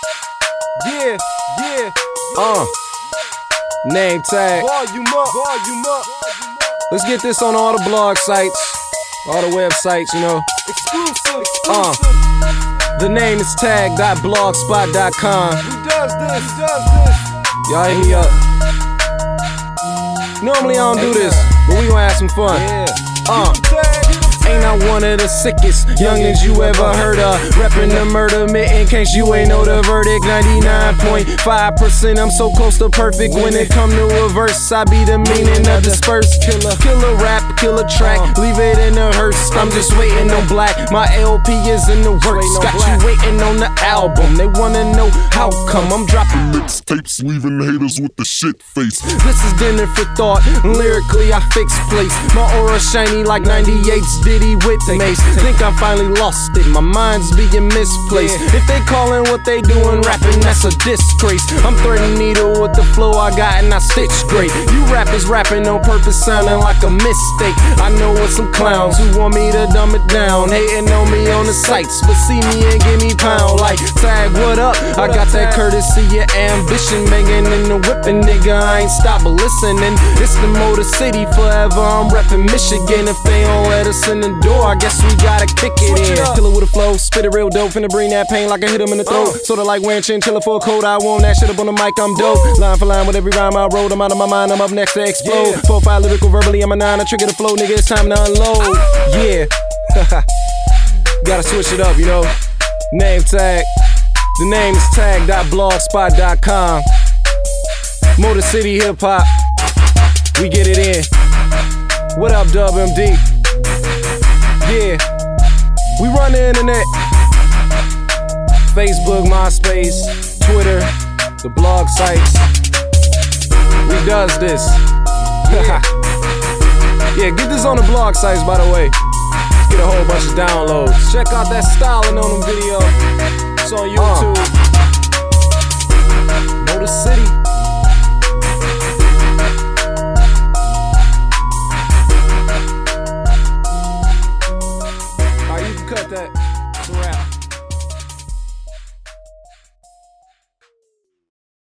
Yeah, yeah. Name tag. Volume up, volume up. Let's get this on all the blog sites, all the websites, you know. Exclusive. The name is tag.blogspot.com. Who does this? Who does this? Y'all hit me up. Normally I don't do this, but we gonna have some fun. Ain't not one of the sickest youngins you ever heard of. Reppin' the murder mitt in case you ain't know the verdict. 99.5%, I'm so close to perfect. When it come to a verse, I be the meaning of dispersed. Killer rap, killer track, leave it in the hearse. I'm just waiting on black, my LP is in the works. Got you waiting on the album, they wanna know how come I'm dropping mixtapes, leaving haters with the shit face. This is dinner for thought, lyrically I fix place. My aura shiny like 98's Diddy with Mace. Think I finally lost it, my mind's being misplaced. If they callin' what they doing rapping, that's a disgrace. I'm threading needle with the flow I got and I stitch great. You rappers rapping on purpose, sounding like a mistake. I know it's some clowns who want me to dumb it down, hating on me on the sites, but see me and give me pound like tag, what up? I got that courtesy of ambition, banging in the whipping, nigga, I ain't stop listening. It's the Motor City forever, I'm reppin' Michigan. If they don't let us in the door, I guess we gotta kick it in. Killer with a flow, spit it real dope, finna bring that pain like I hit him in the throat. Sorta like wearing chinchilla for a coat, I want that shit up on the mic, I'm dope. Line for line with every rhyme I wrote, I'm out of my mind, I'm up next to explode. 4-5 lyrical, verbally, I'm a 9, I trigger the flow, nigga, it's time to unload. Yeah, gotta switch it up, you know. Name tag, the name is tag.blogspot.com. Motor City Hip Hop, we get it in. What up, WebMD? Yeah, we run the internet. Facebook, MySpace, Twitter, the blog sites. We does this. Yeah, get this on the blog sites, by the way. Let's get a whole bunch of downloads. Check out that styling on them video. It's on YouTube.